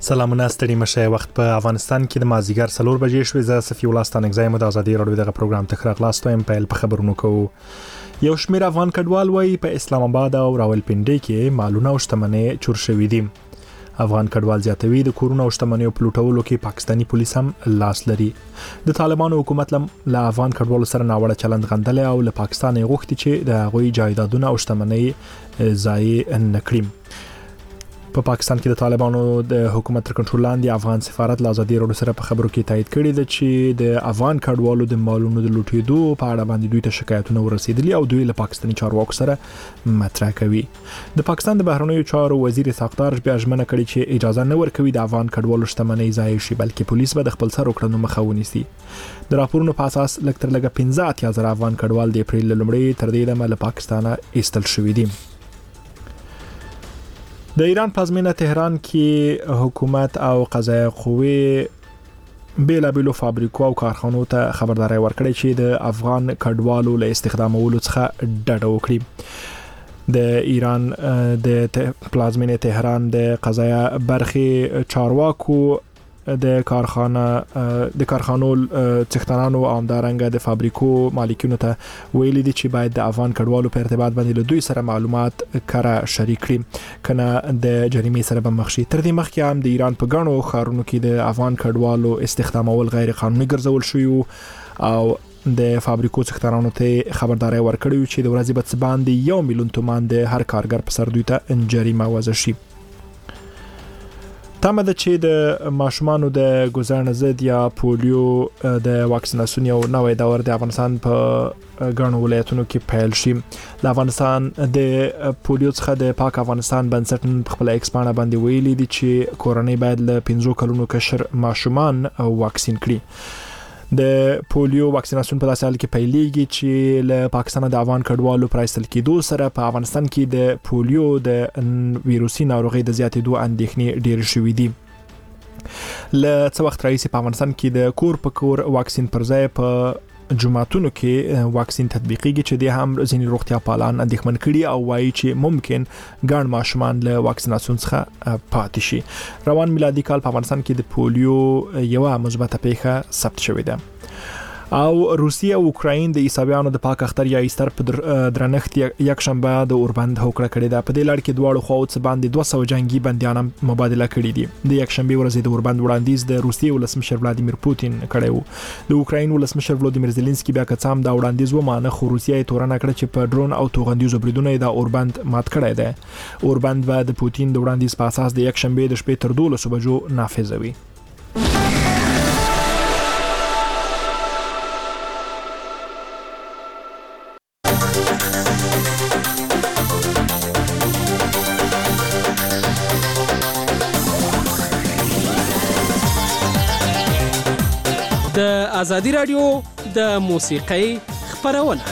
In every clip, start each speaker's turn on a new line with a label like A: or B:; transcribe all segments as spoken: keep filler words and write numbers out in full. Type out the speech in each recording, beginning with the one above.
A: سلامونه ستړي مشه وخت په افغانستان کې د مازیګر څلور بجې شوې. زه صفي الله ستانګزای مو د ازادي راډیو دغه پروګرام ته خراغلاست وایم. په په خبرونو کوو یو شمېر افغان کډوال وایي په اسلام آباد او راولپنډي کې مالونه او شتمنۍ چور شوې دي. افغان کډوال زیاتوي د کورونو او شتمنیو پلوټولو کې پاکستانی پولیس هم لاس لري. د طالبانو حکومت له افغان کډوالو سره ناوړه چلند غندل او له پاکستان غوښتي چې د هغوی جایدادونه او شتمنۍ ضایع نکړي. په پا پاکستان کې د طالبانو د حکومت تر کنټرول لاندې افغان سفارت له ازادي راډیو سره په خبرو کې تایید کړی دی چې د افغان کډوالو د مالونو د لوټېدو په اړه باندې دوی ته شکایتونه ورسېدلي او دوی له پاکستاني چارواکو سره مطرح کوي. د پاکستان د بهرنیو چارو وزیر ساختار بیا ژمنه کړې چې اجازه نه ورکوي د افغان کډوالو شتمنۍ ضایع شي، بلکې پولیس به د خپل سر وکړنو مخه ونیسي. د راپورونو په اساس لږ تر لږه پنځه اتیا زره افغان کډوال د اپریل لومړۍ تر دې دمه له پاکستانه ایستل شوي دي. د ایران پلازمینه تهران کې حکومت او قضایه قوې بیلا بیلو فابریکو او کارخانو ته خبرداري ورکړې چې د افغان کډوالو له استخدامولو څخه ډډه وکړي. د ایران د پلازمینه تهران د قضایه برخې چارواکو د کارخانه د کارخانو څښتنانو او همدارنګه د فابریکو مالکینو ته ویلي دي چې باید د افغان کډوالو په ارتباط باندې له دوی سره معلومات کره شریک کړي کنه د جریمې سره به مخ شي. تر دې مخکې هم د ایران په ګڼو ښارونو کې د افغان کډوالو استخدامول غیر قانوني ګرځول شوی او د فابریکو څښتنانو ته خبرداري ورکړی چې د ورځې په څه باندې یو میلیون تومان د هر کارګر په سر دوی ته جریمه وضع شي. تمه ده چې د ماشومانو د ګوزن ضد یا پولیو د واکسیناسیون یو نوې دور د افغانستان په ګڼو ولایتونو کې پیل شي. د افغانستان د پولیو څخه د پاک افغانستان بنسټ په خپل ایکسپانه باندې ویلي دي چې کورنۍ باید له پنځو کلونو کشر ماشومان واکسین کړي. د پولیو واکسیناسیون په داسې حال کې پیلېږي چې له پاکستان د افغان کډوالو پرایستل کېدو سره په افغانستان کې د پولیو د ویروسي ناروغۍ د زیاتېدو اندېښنې ډېرې شوې دي. له څه وخت راهیسې په افغانستان کې د کور په کور واکسین پر ځای په جمعتونو کې واکسین تطبیقيږي چې د هم ځینې روغتیا پالان اندېښمن کړي او وایي چې ممکن ګڼ ماشومان له واکسیناسیون څخه پاتې شي. روان میلادي کال په افغانستان کې د پولیو یو مثبته پیښه ثبت شوې ده. او روسیه او اوکراین د عیسویانو د پاک اختر یا ایستر په درنښت یک شنبه د اوربند هوکړه کړې ده. په دې لړ کې دواړو خواو څخه باندې دوه سوه جنگي بنديان مبادله کړي دي. د یک شنبه ورځ د اوربند وړاندیز د روسیې ولسمشر ولادیمیر پوتین کړی و. د اوکراین ولسمشر ولادیمیر زيلنسکي بیا کڅام دا وړاندیز ومانه خو روسیه یې تورنه کړه چې په ډرون او توغندیزو بریدونو د اوربند مات کړی دی. اوربند به د پوتین د وړاندیز په اساس د یک شنبه د شپې تر دولس بجو نافذوي.
B: د ازادي راډیو د موسیقۍ خبرونه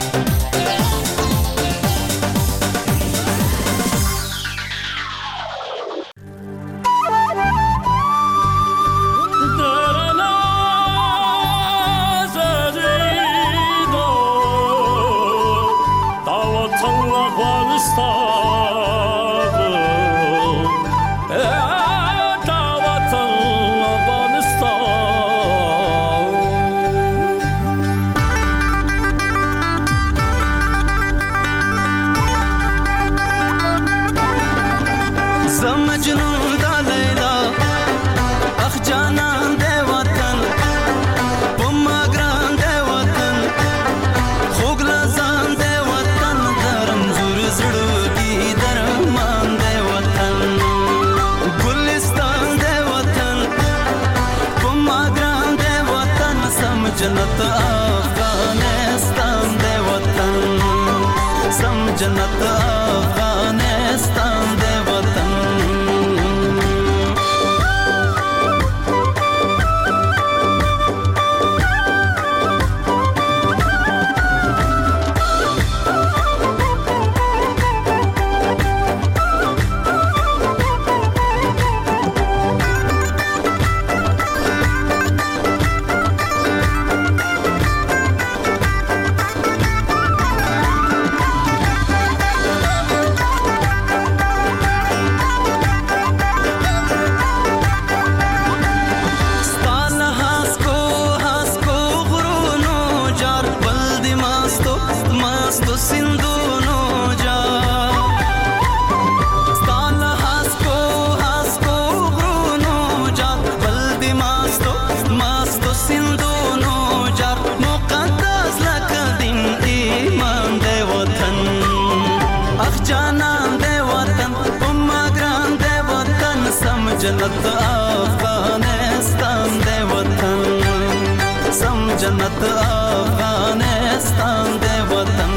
C: جنت افغانستان دے وطن سم جنت افغانستان دے وطن جنت افغانستان دے وطن سم جنت افغانستان دے وطن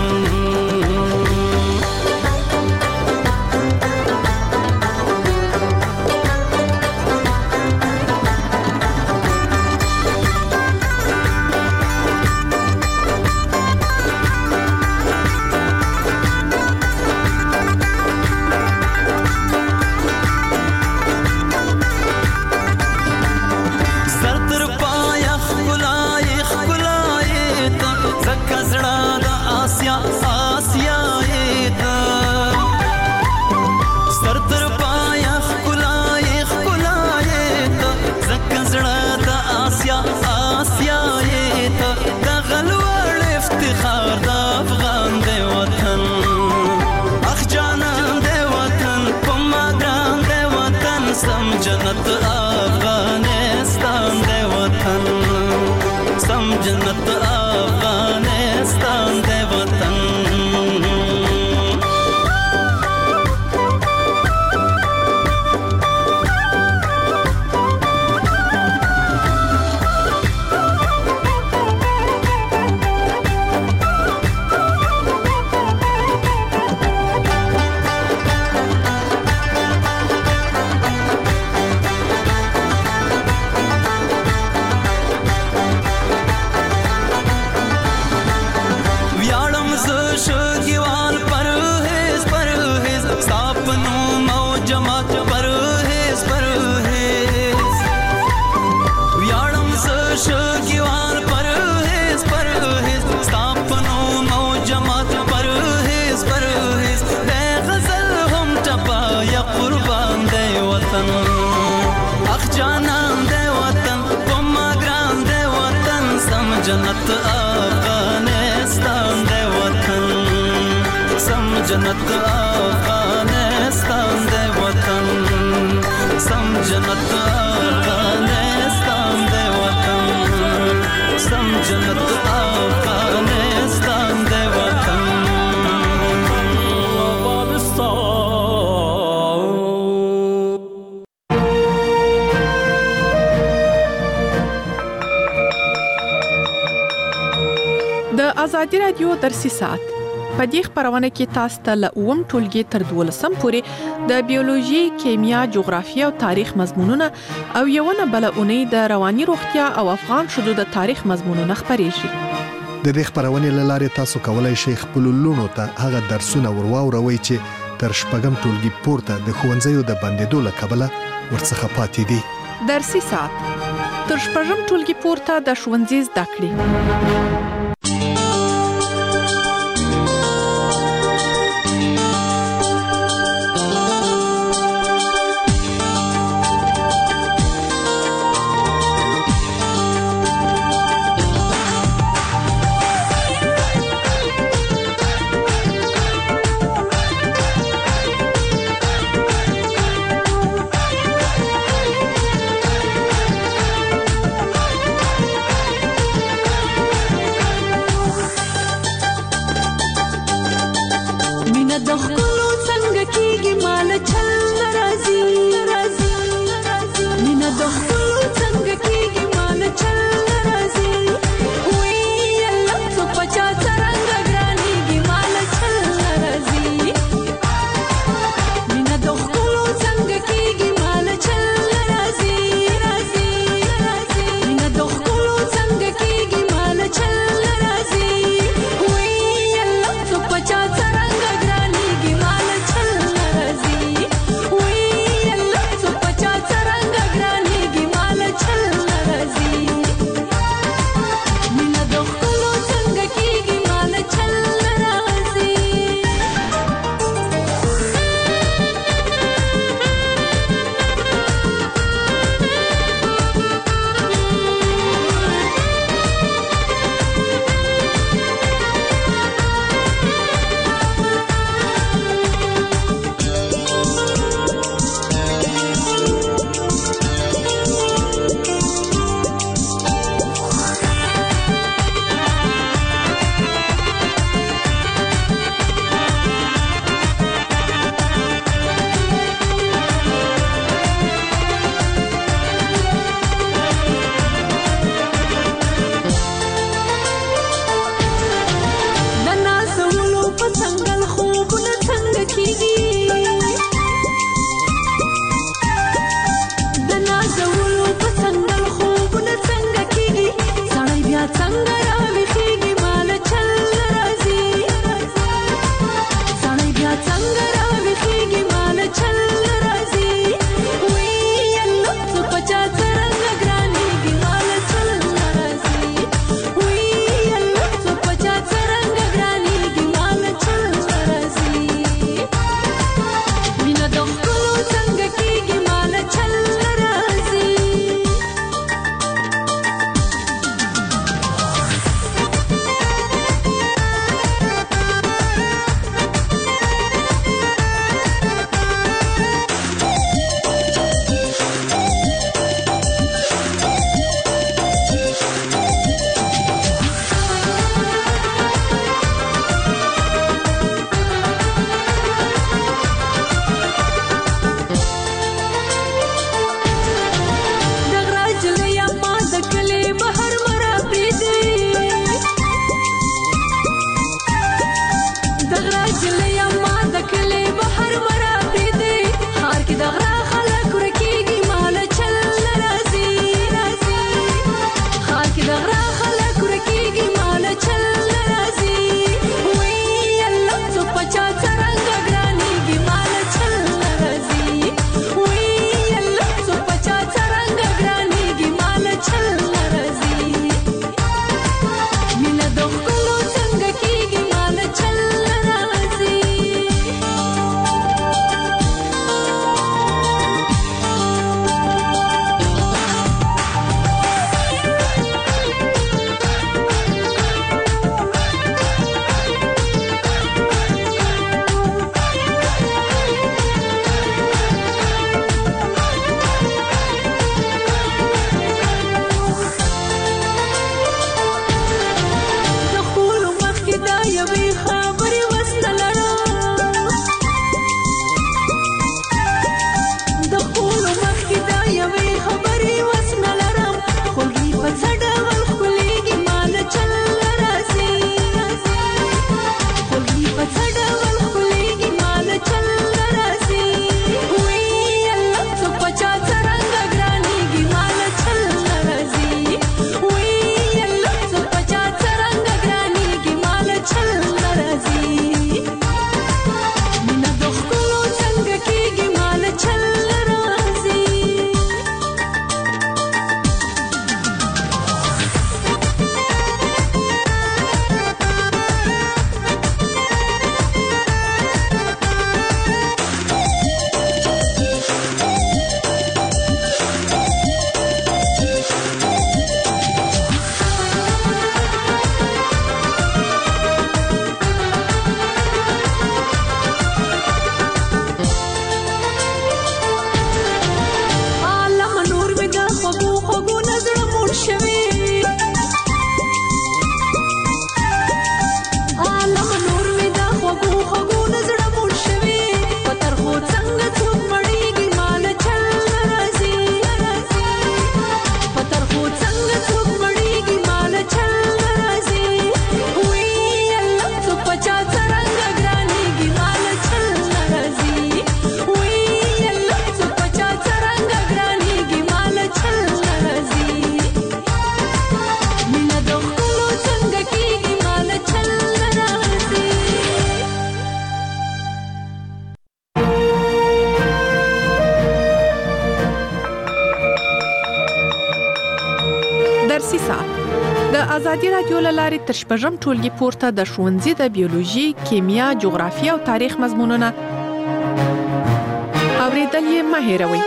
C: جنت افغانستان دے وطن سم جنت افغانستان دے وطن جنت افغانستان دے وطن سم جنت افغانستان دے وطن سم جنت افغانستان دے وطن سم جنت افغانستان دے وطن
D: ازادي رادیو درسي سات په دې خبرونه کې تاسو ته له اوم ټولګي تر دولسم پورې د بیولوژي، کیمیا، جغرافیه او تاریخ مضمونونه او یوونه بل اونۍ د رواني روغتیا او افغان شذو د تاریخ مضمونونه خبرېږي.
E: د دې خبرونه لاره تاسو کولای شئ خپل لونو ته هغه درسونه ورواوروي چې تر شپږم ټولګي پورته د ښوونځیو د بندیدو له کبله ورڅخه پاتې دي.
D: درسي سات تر شپږم ټولګي پورته د ښوونځي زده کړې.
F: چل راځي وی الله تو پچا څنګه ګرانیږي
D: ازادي رادیو لاره تر شپږم ټولګي پورته د ښوونځي د بیولوژي، کیمیا، جغرافیه او تاریخ مضمونونه اوریدل یې مه هېروئ.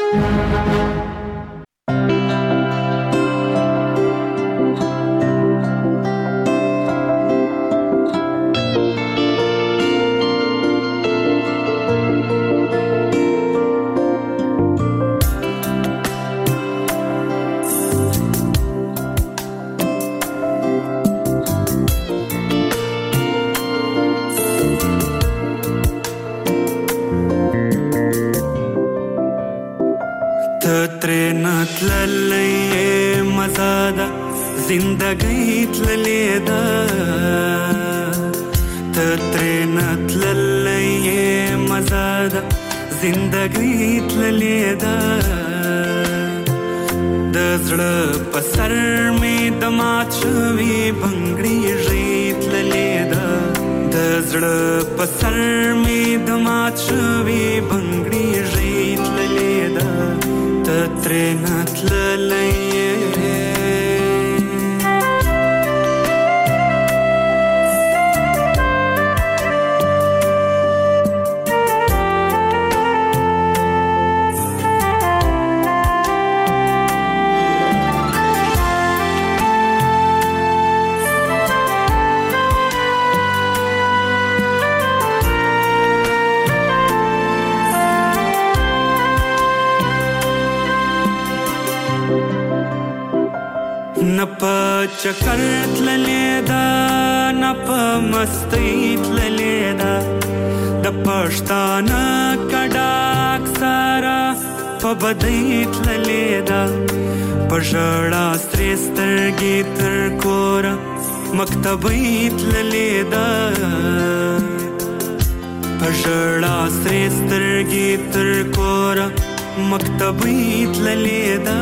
C: زندگی تللی دا تترینت للی مزادا زندگی تللی دا دزړه پسر می دمات شوی بنگړی ژیت للی دا دزړه پسر می دمات شوی بنگړی ژیت للی دا تترینت للی چکر تللی دا نپ مستی تللی دا د پښتانه کډاک سارا په بدی تللی دا پژړا سترګې تر کور مکتبې تللی دا پژړا سترګې تر کور مکتبې تللی دا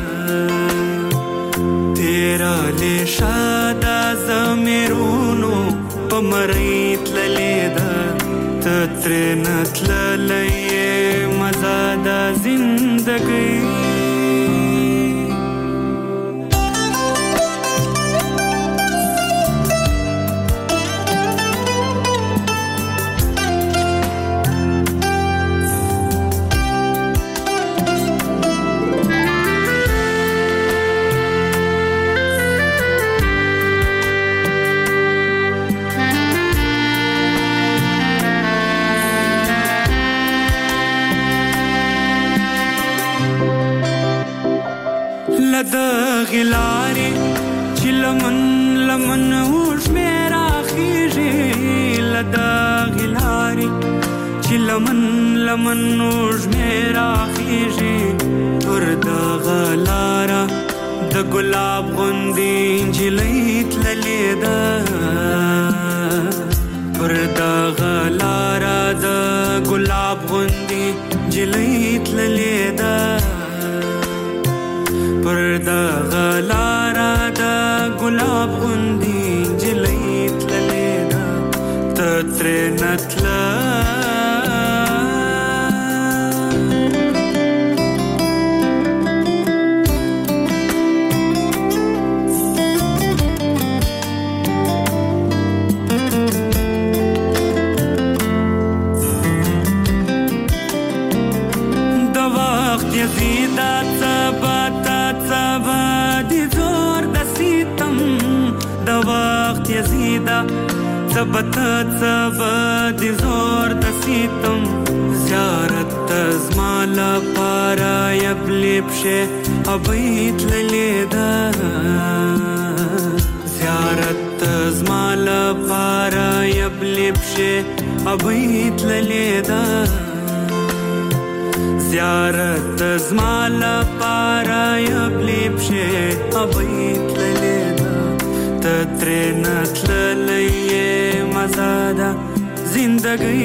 C: تیرا لیشادا زمیرونو پمریت للیدا تترینت للی مزادا زندگی غلاري چې لمن لمن اوش میرا خیږي لدا غلاري چې لمن لمن اوش میرا خیږي پر دا غلارا د ګلاب غوندې انجلۍ تللې ده پر دا غلارا د ګلاب غوندې انجلۍ تللې ده پر دا غلارا دا گلاب غندی جلیت للیدا تترینت لا دا وقت یزیدا تباتا یزیدا ثبت ثبت زور د سیتم زیارت تزمال پارا یبلب شه ابیت للیدا زیارت تزمال پارا یبلب شه ابیت للیدا زیارت تزمال پارا یبلب شه ابیت للیدا تترینت للی مزادا زندگی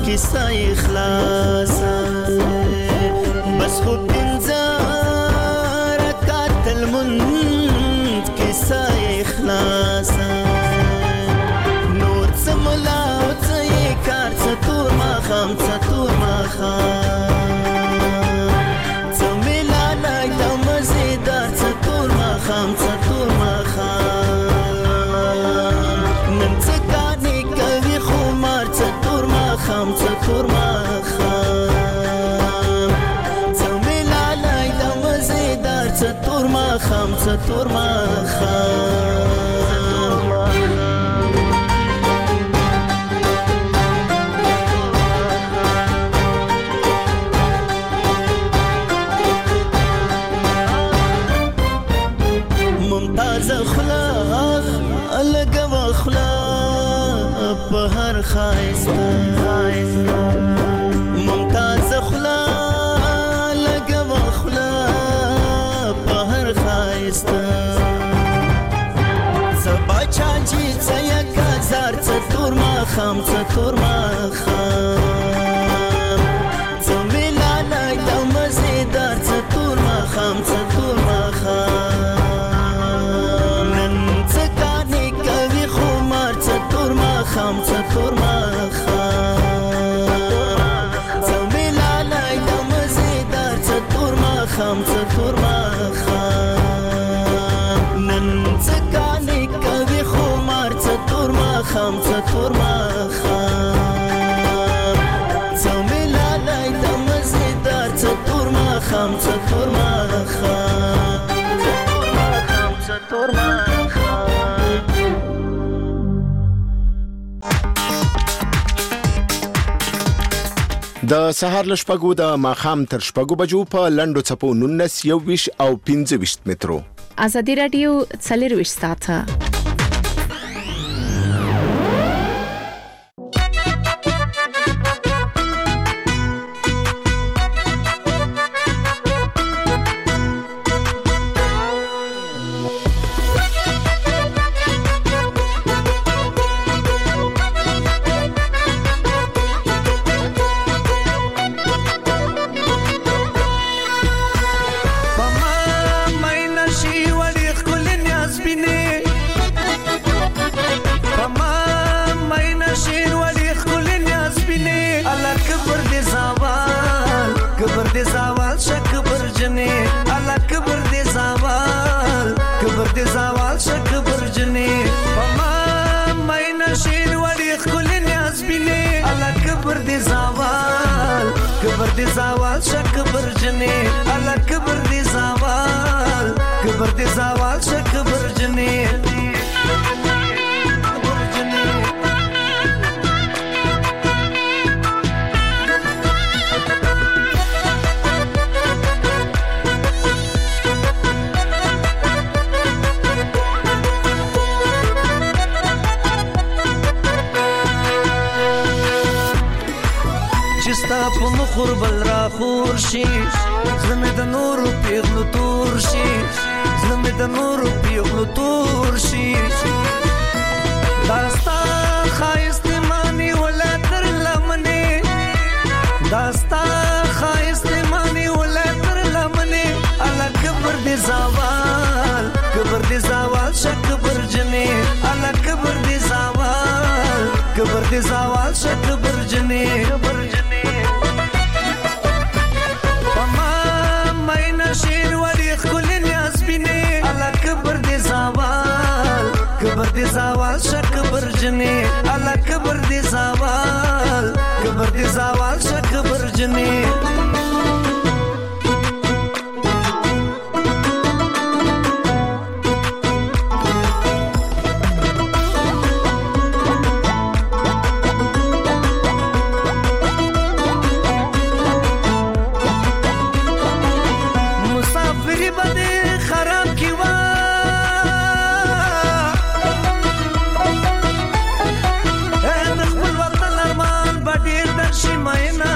G: کیسه اخلاص بس خو پنځه رکعت المنځ کیسه اخلاص نور څه ملا او څه یې کار څه تور ماښام څه تور ماښام څه میلالی د مزېدار څه تور ماښام څه تور ماښام نن څه کانې کوي خمار څه تور ماښام څه تور ماښام څه میلالی د مزېدار څه تور ماښام څه تور ماښام ممتاز اخلاق الګ اخلاق په هر خایسته ممتاز اخلاق الګ اخلاق په هر خایسته سبا چاجي څیا کازار څ تور ما خام څ تور ما خام څ میلاله د مزیدار څ تور ما خام څ تور ما خام خام څه تور ماښام څه میلالی د مزېدار څه تور ماښام څه تور ماښام نن څه کانې کوي خمار څه تور ماښام څه تور ماښام څه میلالی د مزېدار څه تور ماښام څه تور ماښام څه تور ماښام
H: د سهار له شپږو د ماښام تر شپږو بجو په لنډو څپو نولس یوویشت او پنځه ویشت مترو
F: ازادي رادیو څلرویشت ساعته
C: زوال شک برجنی الا کبر دی زوال کبر دی زوال شک برجنی په مخور بل را خور شي زلمه د نور پیغلو تور شي زلمه د نور پیغلو تور شي داستا خایست مانی ولا تر لمنه داستا خایست مانی ولا تر لمنه الا کبر دی زوال کبر دی زوال شک برجنی الا کبر دی زوال کبر دی زوال شک برجنی شیر ولی خلی نیاز بینی الا کبر دی زوال کبر دی زوال شک برجنی الا کبر دی زوال کبر دی زوال شک برجنی my